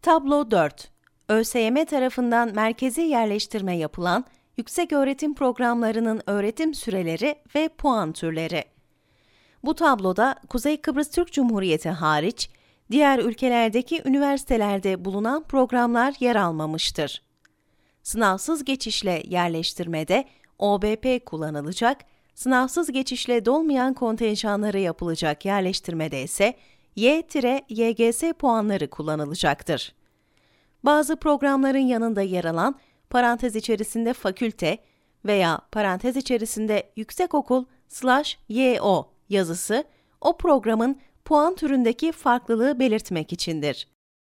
Tablo 4. ÖSYM tarafından merkezi yerleştirme yapılan yükseköğretim programlarının öğretim süreleri ve puan türleri. Bu tabloda Kuzey Kıbrıs Türk Cumhuriyeti hariç, diğer ülkelerdeki üniversitelerde bulunan programlar yer almamıştır. Sınavsız geçişle yerleştirmede OBP kullanılacak, sınavsız geçişle dolmayan kontenjanlara yapılacak yerleştirmede ise Y-YGS puanları kullanılacaktır. Bazı programların yanında yer alan parantez içerisinde fakülte veya parantez içerisinde yüksekokul/YO yazısı o programın puan türündeki farklılığı belirtmek içindir.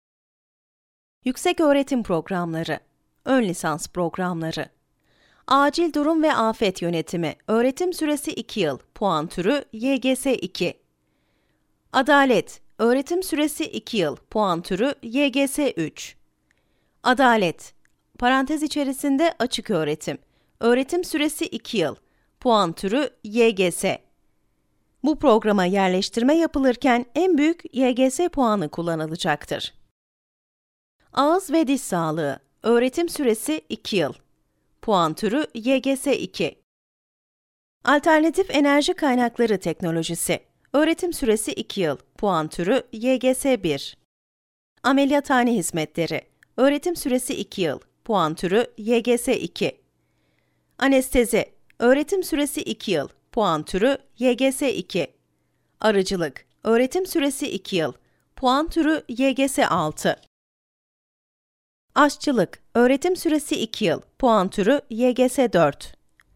Yükseköğretim programları, ön lisans programları. Acil durum ve afet yönetimi, öğretim süresi 2 yıl, puan türü YGS 2. Adalet, öğretim süresi 2 yıl, puan türü YGS 3. Adalet, parantez içerisinde açık öğretim, öğretim süresi 2 yıl, puan türü YGS. Bu programa yerleştirme yapılırken en büyük YGS puanı kullanılacaktır. Ağız ve diş sağlığı, öğretim süresi 2 yıl, puan türü YGS 2. Alternatif enerji kaynakları teknolojisi, öğretim süresi 2 yıl, puan türü YGS 1. Ameliyathane hizmetleri, öğretim süresi 2 yıl, puan türü YGS 2. Anestezi, öğretim süresi 2 yıl, puan türü YGS 2. Arıcılık, öğretim süresi 2 yıl, puan türü YGS 6. Aşçılık, öğretim süresi 2 yıl, puan türü YGS 4.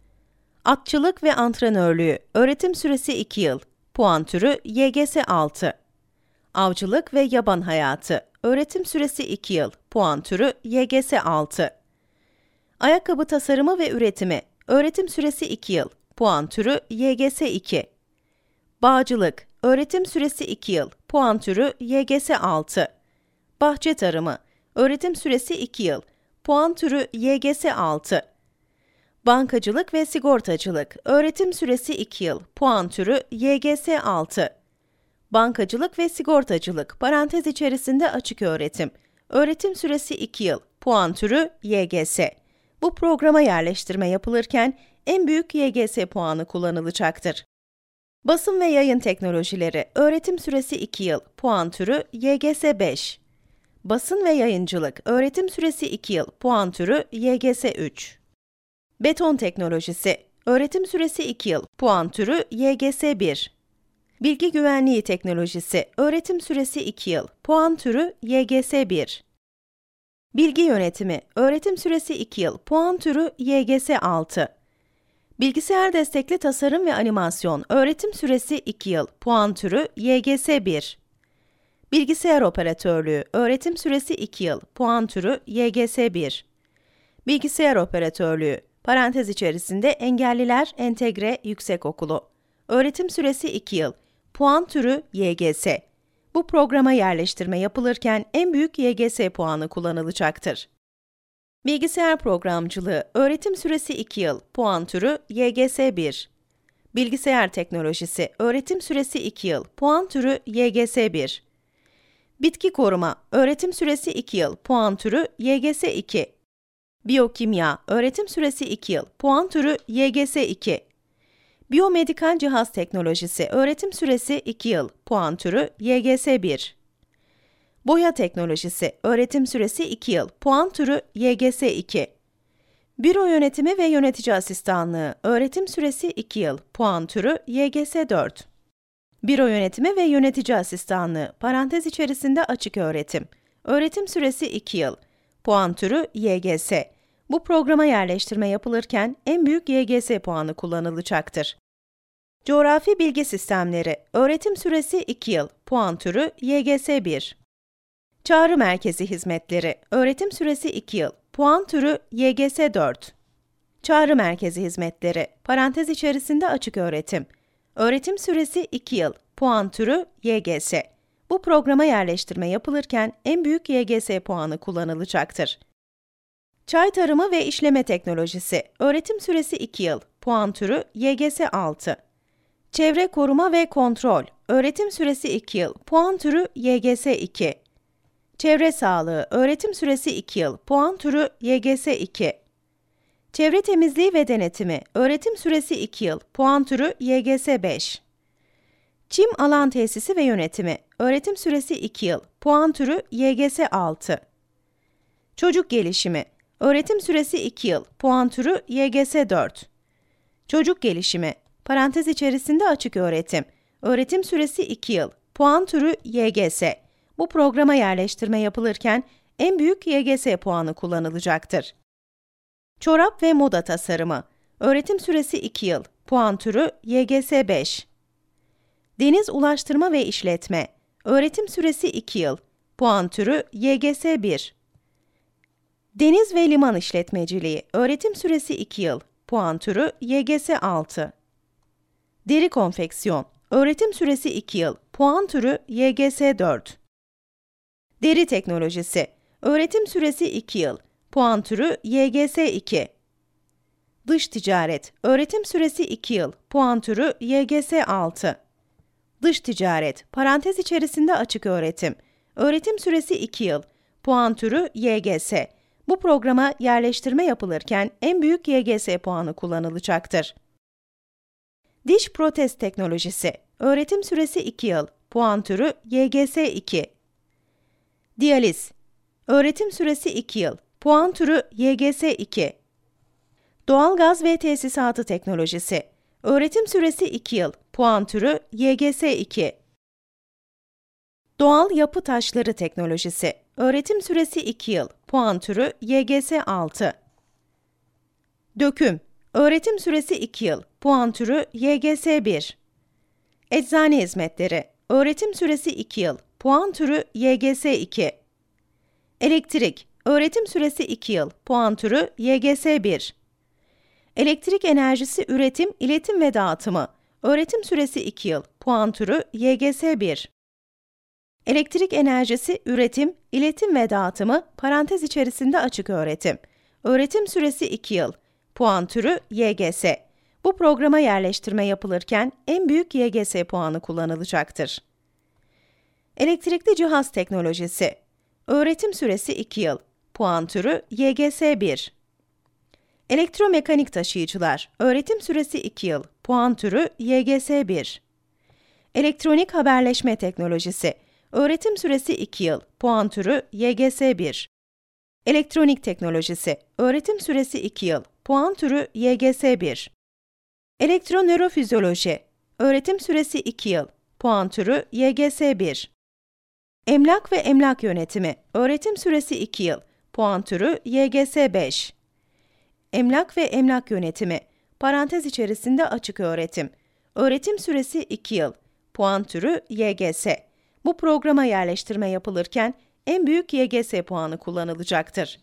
Atçılık ve antrenörlüğü, öğretim süresi 2 yıl, puan türü YGS 6. Avcılık ve yaban hayatı, öğretim süresi 2 yıl, puan türü YGS 6. Ayakkabı tasarımı ve üretimi, öğretim süresi 2 yıl, puan türü YGS 2. Bağcılık, öğretim süresi 2 yıl, puan türü YGS 6. Bahçe tarımı, öğretim süresi 2 yıl, puan türü YGS 6. Bankacılık ve sigortacılık, öğretim süresi 2 yıl, puan türü YGS 6. Bankacılık ve sigortacılık, parantez içerisinde açık öğretim, öğretim süresi 2 yıl, puan türü YGS. Bu programa yerleştirme yapılırken en büyük YGS puanı kullanılacaktır. Basın ve yayın teknolojileri, öğretim süresi 2 yıl, puan türü YGS 5. Basın ve yayıncılık, öğretim süresi 2 yıl, puan türü YGS 3. Beton teknolojisi, öğretim süresi 2 yıl, puan türü YGS 1. Bilgi güvenliği teknolojisi, öğretim süresi 2 yıl, puan türü YGS 1. Bilgi yönetimi, öğretim süresi 2 yıl, puan türü YGS 6. Bilgisayar destekli tasarım ve animasyon, öğretim süresi 2 yıl, puan türü YGS 1. Bilgisayar operatörlüğü, öğretim süresi 2 yıl, puan türü YGS 1. Bilgisayar operatörlüğü, parantez içerisinde Engelliler Entegre Yüksekokulu, öğretim süresi 2 yıl, puan türü YGS. Bu programa yerleştirme yapılırken en büyük YGS puanı kullanılacaktır. Bilgisayar programcılığı, öğretim süresi 2 yıl, puan türü YGS 1. Bilgisayar teknolojisi, öğretim süresi 2 yıl, puan türü YGS 1. Bitki koruma, öğretim süresi 2 yıl, puan türü YGS 2. Biyokimya, öğretim süresi 2 yıl, puan türü YGS 2. Biyomedikal cihaz teknolojisi, öğretim süresi 2 yıl, puan türü YGS 1. Boya teknolojisi, öğretim süresi 2 yıl, puan türü YGS 2. Büro yönetimi ve yönetici asistanlığı, öğretim süresi 2 yıl, puan türü YGS 4. Büro yönetimi ve yönetici asistanlığı, parantez içerisinde açık öğretim, öğretim süresi 2 yıl, puan türü YGS. Bu programa yerleştirme yapılırken en büyük YGS puanı kullanılacaktır. Coğrafi bilgi sistemleri, öğretim süresi 2 yıl, puan türü YGS 1. Çağrı merkezi hizmetleri, öğretim süresi 2 yıl, puan türü YGS 4. Çağrı merkezi hizmetleri, parantez içerisinde açık öğretim, öğretim süresi 2 yıl, puan türü YGS. Bu programa yerleştirme yapılırken en büyük YGS puanı kullanılacaktır. Çay tarımı ve işleme teknolojisi, öğretim süresi 2 yıl, puan türü YGS 6. Çevre koruma ve kontrol, öğretim süresi 2 yıl, puan türü YGS 2. Çevre sağlığı, öğretim süresi 2 yıl, puan türü YGS 2. Çevre temizliği ve denetimi, öğretim süresi 2 yıl, puan türü YGS 5. Çim alan tesisi ve yönetimi, öğretim süresi 2 yıl, puan türü YGS 6. Çocuk gelişimi, öğretim süresi 2 yıl, puan türü YGS 4. Çocuk gelişimi, parantez içerisinde açık öğretim, öğretim süresi 2 yıl, puan türü YGS. Bu programa yerleştirme yapılırken en büyük YGS puanı kullanılacaktır. Çorap ve moda tasarımı, öğretim süresi 2 yıl, puan türü YGS 5. Deniz ulaştırma ve işletme, öğretim süresi 2 yıl, puan türü YGS 1. Deniz ve liman işletmeciliği, öğretim süresi 2 yıl, puan türü YGS 6. Deri konfeksiyon, öğretim süresi 2 yıl, puan türü YGS 4. Deri teknolojisi, öğretim süresi 2 yıl, puan türü YGS 2. Dış ticaret, öğretim süresi 2 yıl, puan türü YGS 6. Dış ticaret, parantez içerisinde açık öğretim, öğretim süresi 2 yıl, puan türü YGS. Bu programa yerleştirme yapılırken en büyük YGS puanı kullanılacaktır. Diş protez teknolojisi, öğretim süresi 2 yıl, puan türü YGS 2. Diyaliz, öğretim süresi 2 yıl, puan türü YGS 2. Doğalgaz ve tesisatı teknolojisi, öğretim süresi 2 yıl, puan türü YGS 2. Doğal yapı taşları teknolojisi, öğretim süresi 2 yıl, puan türü YGS 6. Döküm, öğretim süresi 2 yıl, puan türü YGS 1. Eczane hizmetleri, öğretim süresi 2 yıl, puan türü YGS 2. Elektrik, öğretim süresi 2 yıl, puan türü YGS 1. Elektrik enerjisi üretim, iletim ve dağıtımı, öğretim süresi 2 yıl, puan türü YGS 1. Elektrik enerjisi üretim, iletim ve dağıtımı, parantez içerisinde açık öğretim, öğretim süresi 2 yıl, puan türü YGS. Bu programa yerleştirme yapılırken en büyük YGS puanı kullanılacaktır. Elektrikli cihaz teknolojisi, öğretim süresi 2 yıl, puan türü YGS 1. Elektromekanik taşıyıcılar, öğretim süresi 2 yıl, puan türü YGS 1. Elektronik haberleşme teknolojisi, öğretim süresi 2 yıl, puan türü YGS 1. Elektronik teknolojisi, öğretim süresi 2 yıl, puan türü YGS 1. Elektronörofizyoloji, öğretim süresi 2 yıl, puan türü YGS 1. Emlak ve emlak yönetimi, öğretim süresi 2 yıl, puan türü YGS 5. Emlak ve emlak yönetimi, parantez içerisinde açık öğretim, öğretim süresi 2 yıl, puan türü YGS. Bu programa yerleştirme yapılırken en büyük YGS puanı kullanılacaktır.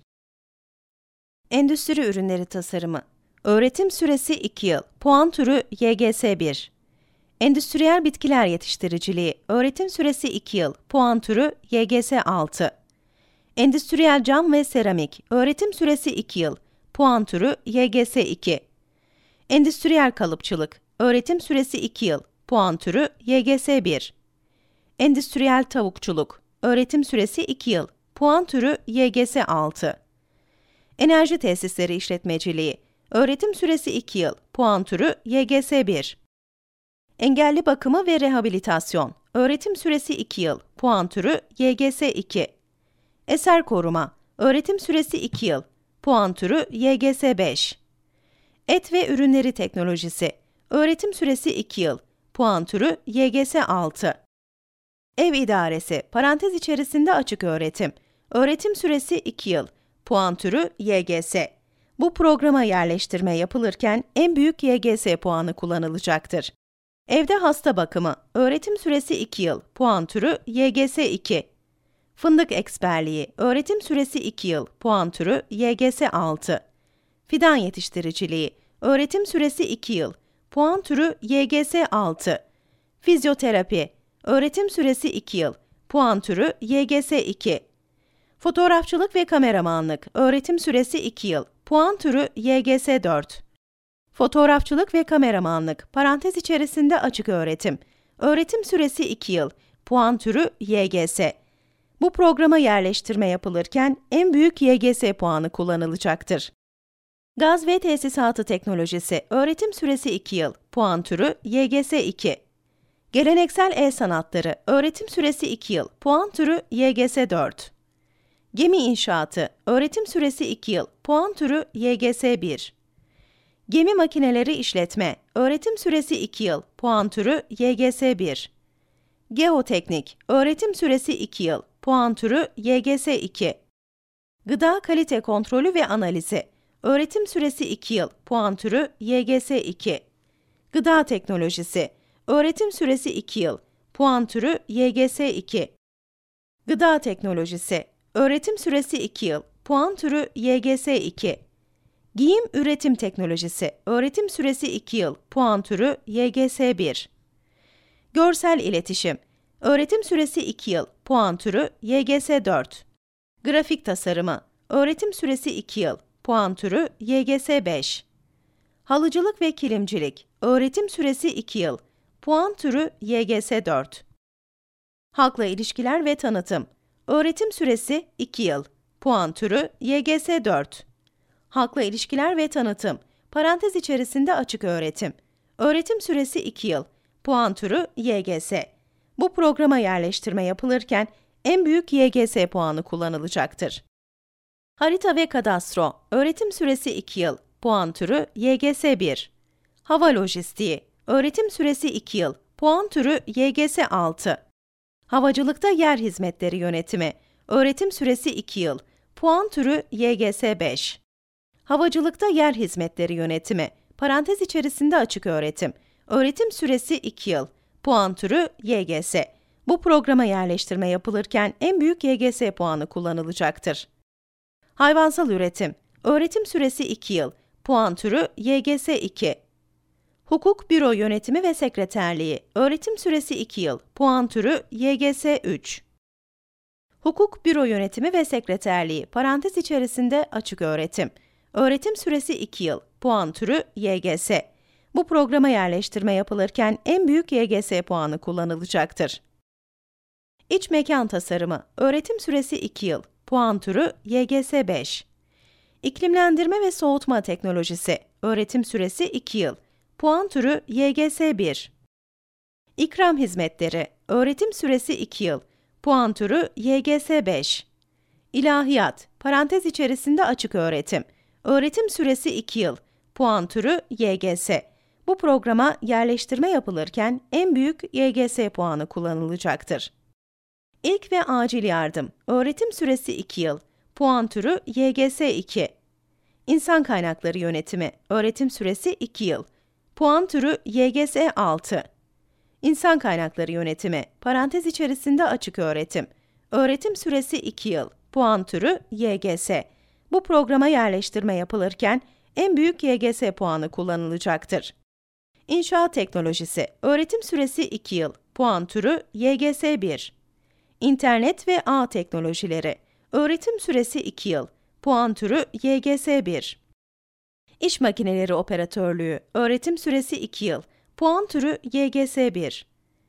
Endüstri ürünleri tasarımı, öğretim süresi 2 yıl, puan türü YGS 1. Endüstriyel bitkiler yetiştiriciliği, öğretim süresi 2 yıl, puan türü YGS 6. Endüstriyel cam ve seramik, öğretim süresi 2 yıl, puan türü YGS 2. Endüstriyel kalıpçılık, öğretim süresi 2 yıl, puan türü YGS 1. Endüstriyel tavukçuluk, öğretim süresi 2 yıl, puan türü YGS 6. Enerji tesisleri işletmeciliği, öğretim süresi 2 yıl, puan türü YGS 1. Engelli bakımı ve rehabilitasyon, öğretim süresi 2 yıl, puan türü YGS 2. Eser koruma, öğretim süresi 2 yıl, puan türü YGS 5. Et ve ürünleri teknolojisi, öğretim süresi 2 yıl, puan türü YGS 6. Ev idaresi, parantez içerisinde açık öğretim, öğretim süresi 2 yıl, puan türü YGS. Bu programa yerleştirme yapılırken en büyük YGS puanı kullanılacaktır. Evde hasta bakımı, öğretim süresi 2 yıl, puan türü YGS 2. Fındık eksperliği, öğretim süresi 2 yıl, puan türü YGS 6. Fidan yetiştiriciliği, öğretim süresi 2 yıl, puan türü YGS 6. Fizyoterapi, öğretim süresi 2 yıl, puan türü YGS 2. Fotoğrafçılık ve kameramanlık, öğretim süresi 2 yıl, puan türü YGS 4. Fotoğrafçılık ve kameramanlık, parantez içerisinde açık öğretim, öğretim süresi 2 yıl, puan türü YGS. Bu programa yerleştirme yapılırken en büyük YGS puanı kullanılacaktır. Gaz ve tesisatı teknolojisi, öğretim süresi 2 yıl, puan türü YGS 2. Geleneksel el sanatları, öğretim süresi 2 yıl, puan türü YGS 4. Gemi inşaatı, öğretim süresi 2 yıl, puan türü YGS 1. Gemi makineleri işletme, öğretim süresi 2 yıl, puan türü YGS 1. Geoteknik, öğretim süresi 2 yıl, puan türü YGS 2. Gıda kalite kontrolü ve analizi, öğretim süresi 2 yıl, puan türü YGS 2. Gıda teknolojisi, öğretim süresi 2 yıl, puan türü YGS 2. Gıda teknolojisi, öğretim süresi 2 yıl, puan türü YGS 2. Giyim üretim teknolojisi, öğretim süresi 2 yıl, puan türü YGS 1. Görsel iletişim, öğretim süresi 2 yıl, puan türü YGS 4. Grafik tasarımı, öğretim süresi 2 yıl, puan türü YGS 5. Halıcılık ve kilimcilik, öğretim süresi 2 yıl, puan türü YGS 4. Halkla ilişkiler ve tanıtım, öğretim süresi 2 yıl, puan türü YGS 4. Halkla ilişkiler ve tanıtım, parantez içerisinde açık öğretim, öğretim süresi 2 yıl, puan türü YGS. Bu programa yerleştirme yapılırken en büyük YGS puanı kullanılacaktır. Harita ve kadastro, öğretim süresi 2 yıl, puan türü YGS 1. Hava lojistiği, öğretim süresi 2 yıl, puan türü YGS 6. Havacılıkta yer hizmetleri yönetimi, öğretim süresi 2 yıl, puan türü YGS 5. Havacılıkta yer hizmetleri yönetimi, parantez içerisinde açık öğretim, öğretim süresi 2 yıl, puan türü YGS. Bu programa yerleştirme yapılırken en büyük YGS puanı kullanılacaktır. Hayvansal üretim, öğretim süresi 2 yıl, puan türü YGS 2. Hukuk büro yönetimi ve sekreterliği, öğretim süresi 2 yıl, puan türü YGS 3. Hukuk büro yönetimi ve sekreterliği, parantez içerisinde açık öğretim, öğretim süresi 2 yıl, puan türü YGS. Bu programa yerleştirme yapılırken en büyük YGS puanı kullanılacaktır. İç mekan tasarımı, öğretim süresi 2 yıl, puan türü YGS 5. İklimlendirme ve soğutma teknolojisi, öğretim süresi 2 yıl, puan türü YGS 1. İkram hizmetleri, öğretim süresi 2 yıl, puan türü YGS 5. İlahiyat, parantez içerisinde açık öğretim, öğretim süresi 2 yıl, puan türü YGS. Bu programa yerleştirme yapılırken en büyük YGS puanı kullanılacaktır. İlk ve acil yardım, öğretim süresi 2 yıl, puan türü YGS 2. İnsan kaynakları yönetimi, öğretim süresi 2 yıl, puan türü YGS 6. İnsan kaynakları yönetimi, parantez içerisinde açık öğretim, öğretim süresi 2 yıl, puan türü YGS. Bu programa yerleştirme yapılırken en büyük YGS puanı kullanılacaktır. İnşaat teknolojisi, öğretim süresi 2 yıl, puan türü YGS 1. İnternet ve ağ teknolojileri, öğretim süresi 2 yıl, puan türü YGS 1. İş makineleri operatörlüğü, öğretim süresi 2 yıl, puan türü YGS 1.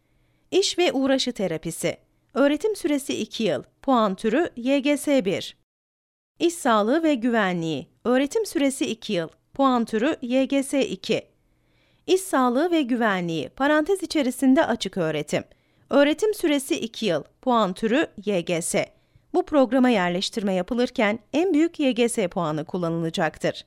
İş ve uğraşı terapisi, öğretim süresi 2 yıl, puan türü YGS 1. İş sağlığı ve güvenliği, öğretim süresi 2 yıl, puan türü YGS 2. İş sağlığı ve güvenliği, parantez içerisinde açık öğretim, öğretim süresi 2 yıl, puan türü YGS. Bu programa yerleştirme yapılırken en büyük YGS puanı kullanılacaktır.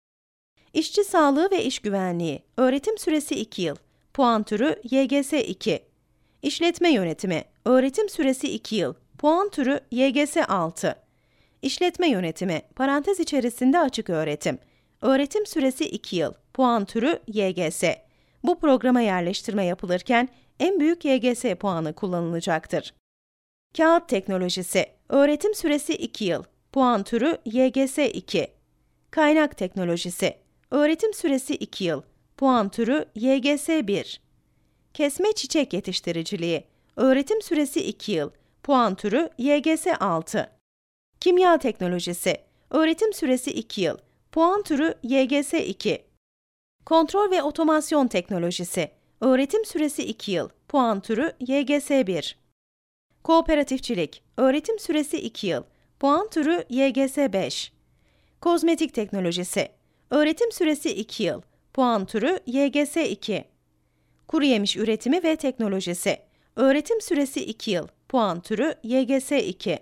İşçi sağlığı ve iş güvenliği, öğretim süresi 2 yıl, puan türü YGS 2. İşletme yönetimi, öğretim süresi 2 yıl, puan türü YGS 6. İşletme yönetimi, parantez içerisinde açık öğretim, öğretim süresi 2 yıl, puan türü YGS. Bu programa yerleştirme yapılırken en büyük YGS puanı kullanılacaktır. Kağıt teknolojisi, öğretim süresi 2 yıl, puan türü YGS 2. Kaynak teknolojisi, öğretim süresi 2 yıl, puan türü YGS 1. Kesme çiçek yetiştiriciliği, öğretim süresi 2 yıl, puan türü YGS 6. Kimya teknolojisi, öğretim süresi 2 yıl, puan türü YGS 2. Kontrol ve otomasyon teknolojisi, öğretim süresi 2 yıl, puan türü YGS 1. Kooperatifçilik, öğretim süresi 2 yıl, puan türü YGS 5. Kozmetik teknolojisi, öğretim süresi 2 yıl, puan türü YGS 2. Kuru yemiş üretimi ve teknolojisi, öğretim süresi 2 yıl, puan türü YGS 2.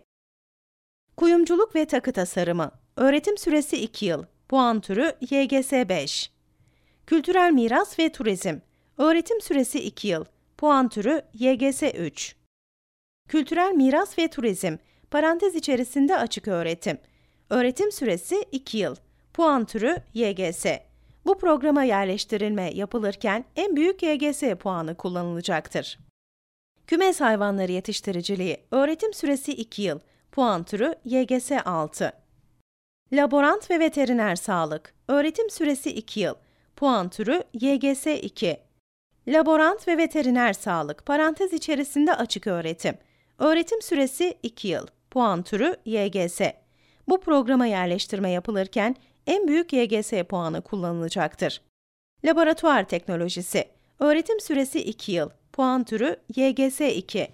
Kuyumculuk ve takı tasarımı, öğretim süresi 2 yıl, puan türü YGS 5. Kültürel miras ve turizm, öğretim süresi 2 yıl, puan türü YGS 3. Kültürel miras ve turizm, parantez içerisinde açık öğretim, öğretim süresi 2 yıl, puan türü YGS. Bu programa yerleştirilme yapılırken en büyük YGS puanı kullanılacaktır. Kümes hayvanları yetiştiriciliği, öğretim süresi 2 yıl, puan türü YGS 6. Laborant ve veteriner sağlık, öğretim süresi 2 yıl, puan türü YGS 2. Laborant ve veteriner sağlık, parantez içerisinde açık öğretim, öğretim süresi 2 yıl, puan türü YGS. Bu programa yerleştirme yapılırken en büyük YGS puanı kullanılacaktır. Laboratuvar teknolojisi, öğretim süresi 2 yıl, puan türü YGS 2.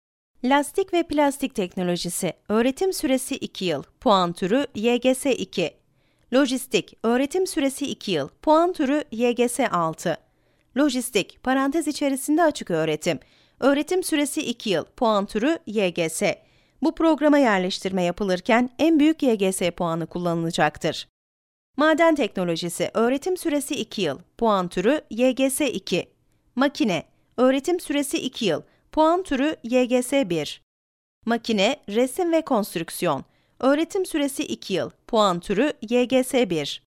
Lastik ve plastik teknolojisi, öğretim süresi 2 yıl, puan türü YGS 2. Lojistik, öğretim süresi 2 yıl, puan türü YGS 6. Lojistik, parantez içerisinde açık öğretim, öğretim süresi 2 yıl, puan türü YGS. Bu programa yerleştirme yapılırken en büyük YGS puanı kullanılacaktır. Maden teknolojisi, öğretim süresi 2 yıl, puan türü YGS 2. Makine, öğretim süresi 2 yıl, puan türü YGS 1. Makine, resim ve konstrüksiyon, öğretim süresi 2 yıl, puan türü YGS 1.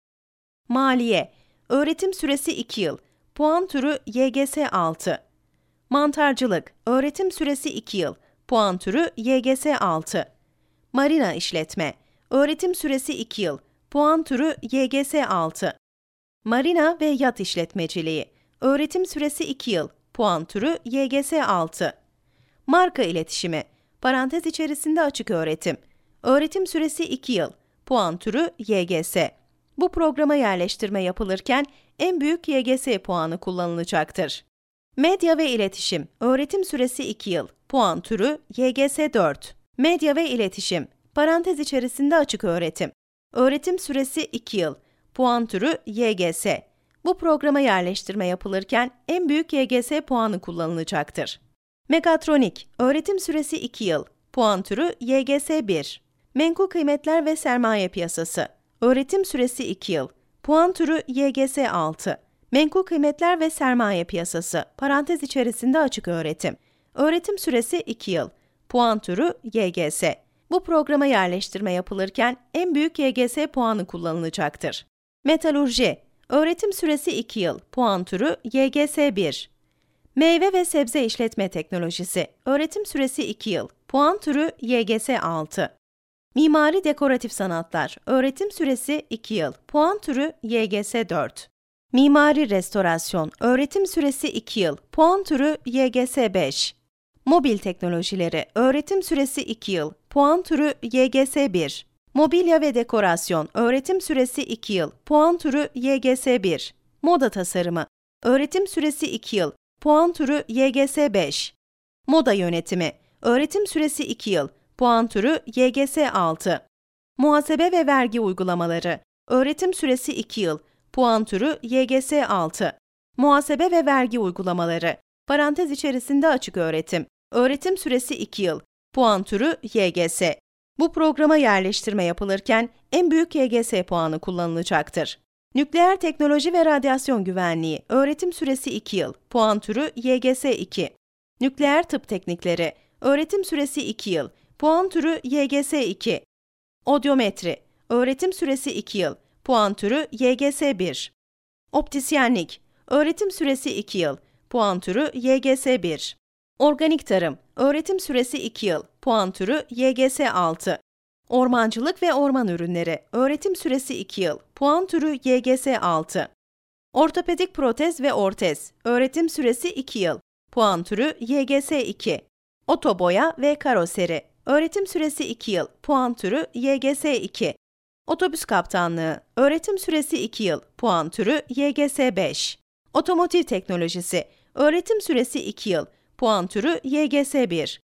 Maliye, öğretim süresi 2 yıl, puan türü YGS 6. Mantarcılık, öğretim süresi 2 yıl, puan türü YGS 6. Marina işletme, öğretim süresi 2 yıl, puan türü YGS 6. Marina ve yat işletmeciliği, öğretim süresi 2 yıl, puan türü YGS 6. Marka iletişimi, parantez içerisinde açık öğretim, öğretim süresi 2 yıl, puan türü YGS. Bu programa yerleştirme yapılırken en büyük YGS puanı kullanılacaktır. Medya ve iletişim, öğretim süresi 2 yıl, puan türü YGS 4. Medya ve iletişim, parantez içerisinde açık öğretim, öğretim süresi 2 yıl, puan türü YGS. Bu programa yerleştirme yapılırken en büyük YGS puanı kullanılacaktır. Mekatronik, öğretim süresi 2 yıl, puan türü YGS 1. Menkul kıymetler ve sermaye piyasası, öğretim süresi 2 yıl, puan türü YGS 6. Menkul kıymetler ve sermaye piyasası, parantez içerisinde açık öğretim, öğretim süresi 2 yıl, puan türü YGS. Bu programa yerleştirme yapılırken en büyük YGS puanı kullanılacaktır. Metalurji, öğretim süresi 2 yıl, puan türü YGS 1. Meyve ve sebze işletme teknolojisi, öğretim süresi 2 yıl, puan türü YGS 6. Mimari dekoratif sanatlar, öğretim süresi 2 yıl, puan türü YGS 4. Mimari restorasyon, öğretim süresi 2 yıl, puan türü YGS 5. Mobil teknolojileri, öğretim süresi 2 yıl, puan türü YGS 1. Mobilya ve dekorasyon, öğretim süresi 2 yıl, puan türü YGS 1. Moda tasarımı, öğretim süresi 2 yıl, puan türü YGS 5. Moda yönetimi, öğretim süresi 2 yıl, puan türü YGS 6. Muhasebe ve vergi uygulamaları, öğretim süresi 2 yıl, puan türü YGS 6. Muhasebe ve vergi uygulamaları, parantez içerisinde açık öğretim, öğretim süresi 2 yıl, puan türü YGS. Bu programa yerleştirme yapılırken en büyük YGS puanı kullanılacaktır. Nükleer teknoloji ve radyasyon güvenliği, öğretim süresi 2 yıl, puan türü YGS 2. Nükleer tıp teknikleri, öğretim süresi 2 yıl, puan türü YGS 2. Odyometri, öğretim süresi 2 yıl, puan türü YGS 1. Optisyenlik, öğretim süresi 2 yıl, puan türü YGS 1. Organik tarım, öğretim süresi 2 yıl, puan türü YGS 6. Ormancılık ve orman ürünleri, öğretim süresi 2 yıl, puan türü YGS 6. Ortopedik protez ve ortez, öğretim süresi 2 yıl, puan türü YGS 2. Otoboya ve karoseri, öğretim süresi 2 yıl, puan türü YGS 2. Otobüs kaptanlığı, öğretim süresi 2 yıl, puan türü YGS 5. Otomotiv teknolojisi, öğretim süresi 2 yıl, puan türü YGS 1.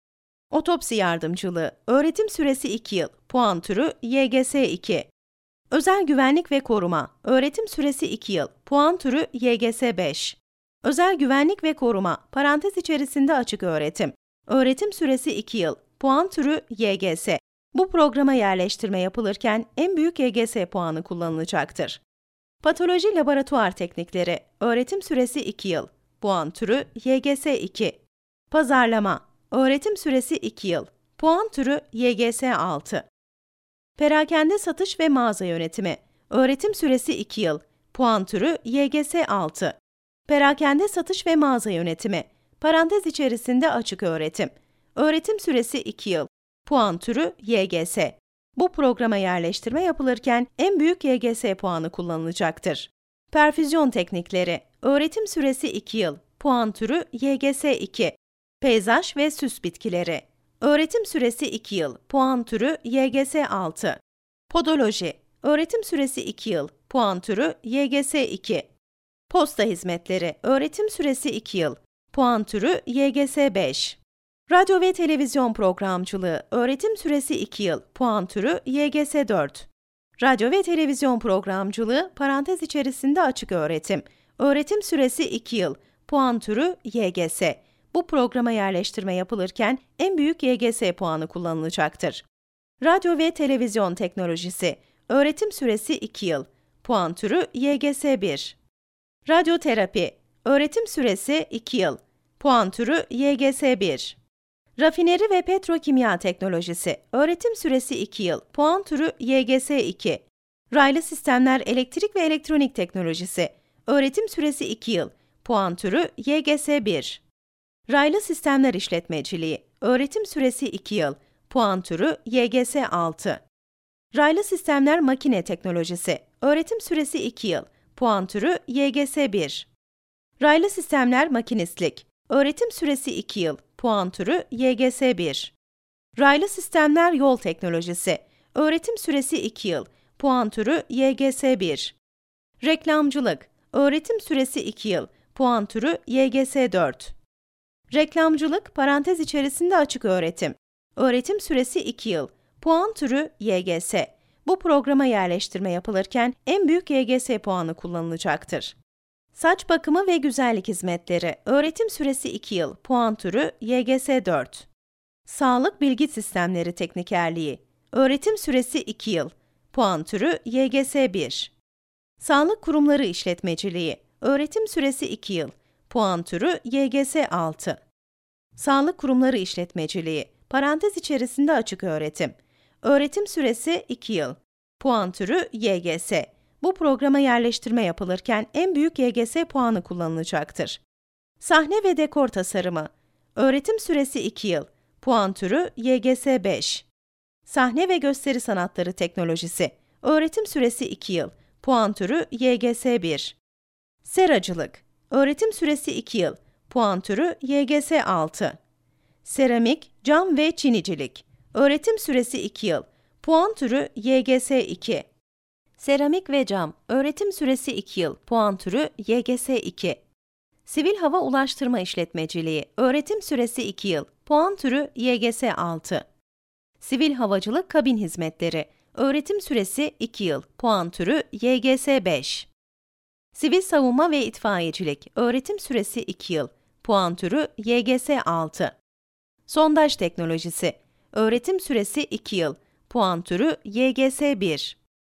Otopsi yardımcılığı, öğretim süresi 2 yıl, puan türü YGS 2. Özel güvenlik ve koruma, öğretim süresi 2 yıl, puan türü YGS 5. Özel güvenlik ve koruma, parantez içerisinde açık öğretim, öğretim süresi 2 yıl, puan türü YGS. Bu programa yerleştirme yapılırken en büyük YGS puanı kullanılacaktır. Patoloji laboratuvar teknikleri, öğretim süresi 2 yıl, puan türü YGS 2. Pazarlama, öğretim süresi 2 yıl, puan türü YGS 6. Perakende satış ve mağaza yönetimi, öğretim süresi 2 yıl, puan türü YGS 6. Perakende satış ve mağaza yönetimi, parantez içerisinde açık öğretim, öğretim süresi 2 yıl, puan türü YGS. Bu programa yerleştirme yapılırken en büyük YGS puanı kullanılacaktır. Perfüzyon teknikleri, öğretim süresi 2 yıl, puan türü YGS 2. Peyzaj ve süs bitkileri, öğretim süresi 2 yıl, puan türü YGS 6. Podoloji, öğretim süresi 2 yıl, puan türü YGS 2. Posta hizmetleri, öğretim süresi 2 yıl, puan türü YGS 5. Radyo ve televizyon programcılığı, öğretim süresi 2 yıl, puan türü YGS 4. Radyo ve televizyon programcılığı, parantez içerisinde açık öğretim, öğretim süresi 2 yıl, puan türü YGS. Bu programa yerleştirme yapılırken en büyük YGS puanı kullanılacaktır. Radyo ve televizyon teknolojisi, öğretim süresi 2 yıl, puan türü YGS 1. Radyoterapi, öğretim süresi 2 yıl, puan türü YGS 1. Rafineri ve petrokimya teknolojisi, öğretim süresi 2 yıl, puan türü YGS 2. Raylı sistemler elektrik ve elektronik teknolojisi, öğretim süresi 2 yıl, puan türü YGS 1. Raylı sistemler işletmeciliği, öğretim süresi 2 yıl, puan türü YGS 6. Raylı sistemler makine teknolojisi, öğretim süresi 2 yıl, puan türü YGS 1. Raylı sistemler makinistlik, öğretim süresi 2 yıl, puan türü YGS 1. Raylı sistemler yol teknolojisi, öğretim süresi 2 yıl, puan türü YGS 1. Reklamcılık, öğretim süresi 2 yıl, puan türü YGS 4. Reklamcılık, parantez içerisinde açık öğretim, öğretim süresi 2 yıl, puan türü YGS. Bu programa yerleştirme yapılırken en büyük YGS puanı kullanılacaktır. Saç bakımı ve güzellik hizmetleri, öğretim süresi 2 yıl, puan türü YGS 4. Sağlık bilgi sistemleri teknikerliği, öğretim süresi 2 yıl, puan türü YGS 1. Sağlık kurumları işletmeciliği, öğretim süresi 2 yıl, puan türü YGS 6. Sağlık kurumları işletmeciliği, parantez içerisinde açık öğretim, öğretim süresi 2 yıl, puan türü YGS. Bu programa yerleştirme yapılırken en büyük YGS puanı kullanılacaktır. Sahne ve dekor tasarımı, öğretim süresi 2 yıl, puan türü YGS 5. Sahne ve gösteri sanatları teknolojisi, öğretim süresi 2 yıl, puan türü YGS 1. Seracılık, öğretim süresi 2 yıl, puan türü YGS 6. Seramik, cam ve çinicilik, öğretim süresi 2 yıl, puan türü YGS 2. Seramik ve cam, öğretim süresi 2 yıl, puan türü YGS 2. Sivil hava ulaştırma işletmeciliği, öğretim süresi 2 yıl, puan türü YGS 6. Sivil havacılık kabin hizmetleri, öğretim süresi 2 yıl, puan türü YGS 5. Sivil savunma ve itfaiyecilik, öğretim süresi 2 yıl, puan türü YGS 6. Sondaj teknolojisi, öğretim süresi 2 yıl, puan türü YGS 1.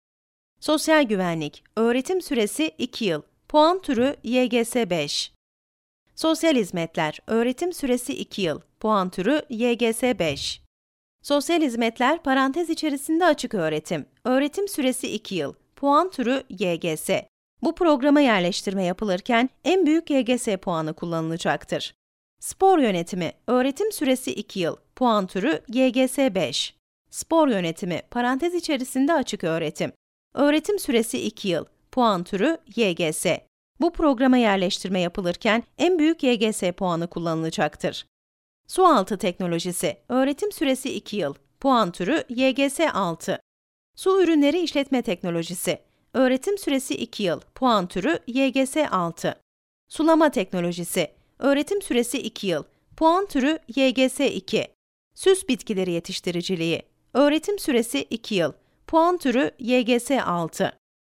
Sosyal güvenlik, öğretim süresi 2 yıl, puan türü YGS 5. Sosyal hizmetler, öğretim süresi 2 yıl, puan türü YGS 5. Sosyal hizmetler, parantez içerisinde açık öğretim, öğretim süresi 2 yıl, puan türü YGS. Bu programa yerleştirme yapılırken en büyük YGS puanı kullanılacaktır. Spor yönetimi, öğretim süresi 2 yıl, puan türü YGS 5. Spor yönetimi, parantez içerisinde açık öğretim, öğretim süresi 2 yıl, puan türü YGS. Bu programa yerleştirme yapılırken en büyük YGS puanı kullanılacaktır. Sualtı teknolojisi, öğretim süresi 2 yıl, puan türü YGS 6. Su ürünleri işletme teknolojisi, öğretim süresi 2 yıl, puan türü YGS 6. Sulama teknolojisi, öğretim süresi 2 yıl, puan türü YGS 2. Süs bitkileri yetiştiriciliği. Öğretim süresi 2 yıl. Puan türü YGS 6.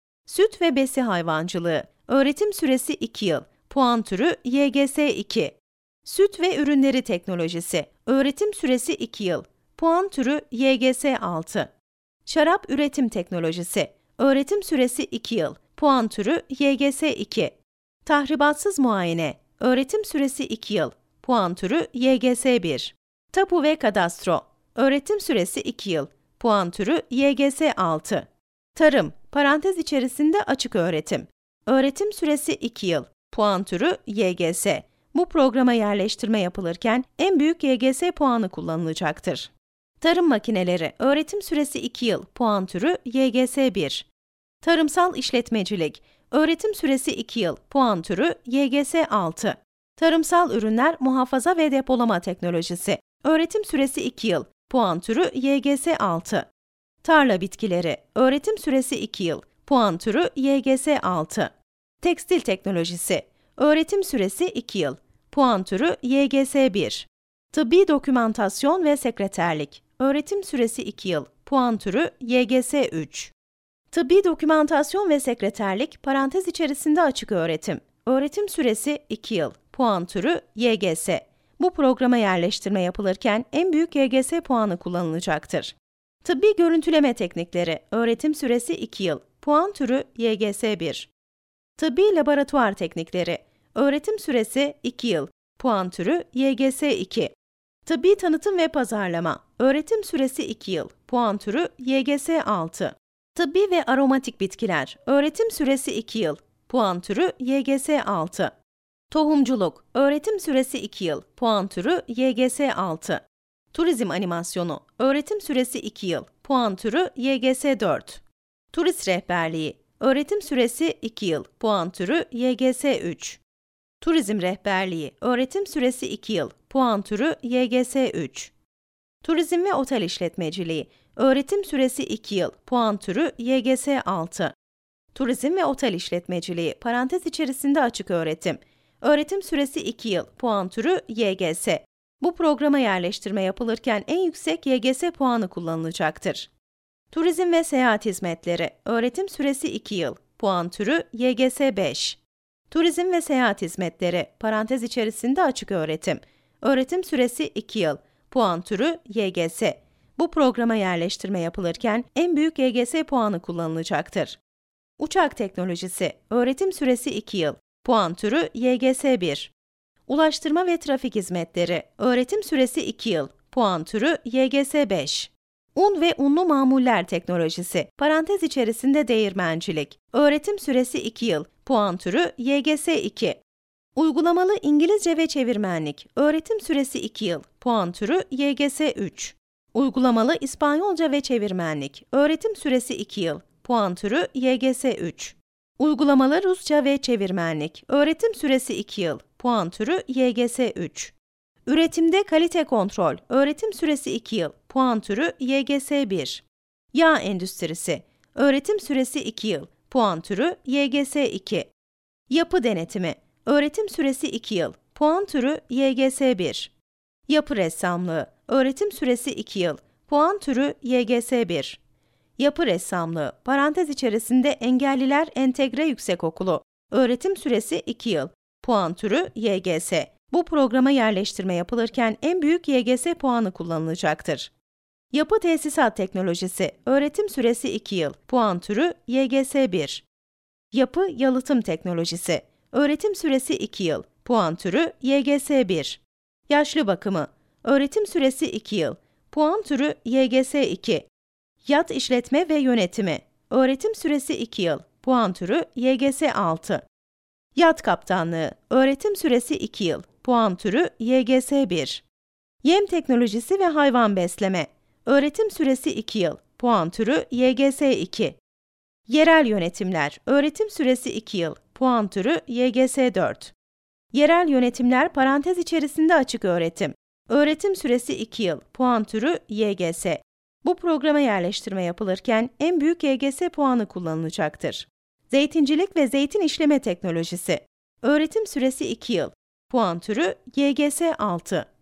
Süt ve besi hayvancılığı. Öğretim süresi 2 yıl. Puan türü YGS 2. Süt ve ürünleri teknolojisi. Öğretim süresi 2 yıl. Puan türü YGS 6. Şarap üretim teknolojisi. Öğretim süresi 2 yıl. Puan türü YGS 2. Tahribatsız muayene. Öğretim süresi 2 yıl. Puan türü YGS 1. Tapu ve kadastro. Öğretim süresi 2 yıl. Puan türü YGS 6. Tarım, parantez içerisinde açık öğretim. Öğretim süresi 2 yıl. Puan türü YGS. Bu programa yerleştirme yapılırken en büyük YGS puanı kullanılacaktır. Tarım makineleri, öğretim süresi 2 yıl. Puan türü YGS 1. Tarımsal işletmecilik, öğretim süresi 2 yıl. Puan türü YGS 6. Tarımsal ürünler muhafaza ve depolama teknolojisi. Öğretim süresi 2 yıl. Puan türü YGS 6. Tarla bitkileri. Öğretim süresi 2 yıl. Puan türü YGS 6. Tekstil teknolojisi. Öğretim süresi 2 yıl. Puan türü YGS 1. Tıbbi dokümantasyon ve sekreterlik. Öğretim süresi 2 yıl. Puan türü YGS 3. Tıbbi dokümantasyon ve sekreterlik parantez içerisinde açık öğretim. Öğretim süresi 2 yıl. Puan türü YGS. Bu programa yerleştirme yapılırken en büyük YGS puanı kullanılacaktır. Tıbbi görüntüleme teknikleri. Öğretim süresi 2 yıl. Puan türü YGS 1. Tıbbi laboratuvar teknikleri. Öğretim süresi 2 yıl. Puan türü YGS 2. Tıbbi tanıtım ve pazarlama. Öğretim süresi 2 yıl. Puan türü YGS 6. Tıbbi ve aromatik bitkiler. Öğretim süresi 2 yıl. Puan türü YGS 6. Tohumculuk. Öğretim süresi 2 yıl. Puan türü YGS 6. Turizm animasyonu. Öğretim süresi 2 yıl. Puan türü YGS 4. Turist rehberliği. Öğretim süresi 2 yıl. Puan türü YGS 3. Turizm rehberliği. Öğretim süresi 2 yıl. Puan türü YGS 3. Turizm ve otel işletmeciliği. Öğretim süresi 2 yıl. Puan türü YGS 6. Turizm ve otel işletmeciliği. Parantez içerisinde açık öğretim. Öğretim süresi 2 yıl. Puan türü YGS. Bu programa yerleştirme yapılırken en yüksek YGS puanı kullanılacaktır. Turizm ve seyahat hizmetleri. Öğretim süresi 2 yıl. Puan türü YGS 5. Turizm ve seyahat hizmetleri. Parantez içerisinde açık öğretim. Öğretim süresi 2 yıl. Puan türü YGS. Bu programa yerleştirme yapılırken en büyük YGS puanı kullanılacaktır. Uçak teknolojisi. Öğretim süresi 2 yıl. Puan türü YGS 1. Ulaştırma ve trafik hizmetleri. Öğretim süresi 2 yıl. Puan türü YGS 5. Un ve unlu mamuller teknolojisi. Parantez içerisinde değirmencilik. Öğretim süresi 2 yıl. Puan türü YGS 2. Uygulamalı İngilizce ve çevirmenlik. Öğretim süresi 2 yıl. Puan türü YGS 3. Uygulamalı İspanyolca ve çevirmenlik. Öğretim süresi 2 yıl. Puan türü YGS 3. Uygulamalı Rusça ve çevirmenlik. Öğretim süresi 2 yıl. Puan türü YGS 3. Üretimde kalite kontrol. Öğretim süresi 2 yıl. Puan türü YGS 1. Yağ endüstrisi. Öğretim süresi 2 yıl. Puan türü YGS 2. Yapı denetimi. Öğretim süresi 2 yıl. Puan türü YGS 1. Yapı ressamlığı. Öğretim süresi 2 yıl. Puan türü YGS 1. Yapı ressamlığı. Parantez içerisinde Engelliler Entegre Yüksekokulu. Öğretim süresi 2 yıl. Puan türü YGS. Bu programa yerleştirme yapılırken en büyük YGS puanı kullanılacaktır. Yapı tesisat teknolojisi. Öğretim süresi 2 yıl. Puan türü YGS 1. Yapı yalıtım teknolojisi. Öğretim süresi 2 yıl. Puan türü YGS 1. Yaşlı bakımı. Öğretim süresi 2 yıl. Puan türü YGS 2. Yat işletme ve yönetimi. Öğretim süresi 2 yıl. Puan türü YGS 6. Yat kaptanlığı. Öğretim süresi 2 yıl. Puan türü YGS 1. Yem teknolojisi ve hayvan besleme. Öğretim süresi 2 yıl. Puan türü YGS 2. Yerel yönetimler. Öğretim süresi 2 yıl. Puan türü YGS 4. Yerel yönetimler parantez içerisinde açık öğretim. Öğretim süresi 2 yıl. Puan türü YGS. Bu programa yerleştirme yapılırken en büyük YGS puanı kullanılacaktır. Zeytincilik ve zeytin işleme teknolojisi. Öğretim süresi 2 yıl. Puan türü YGS 6.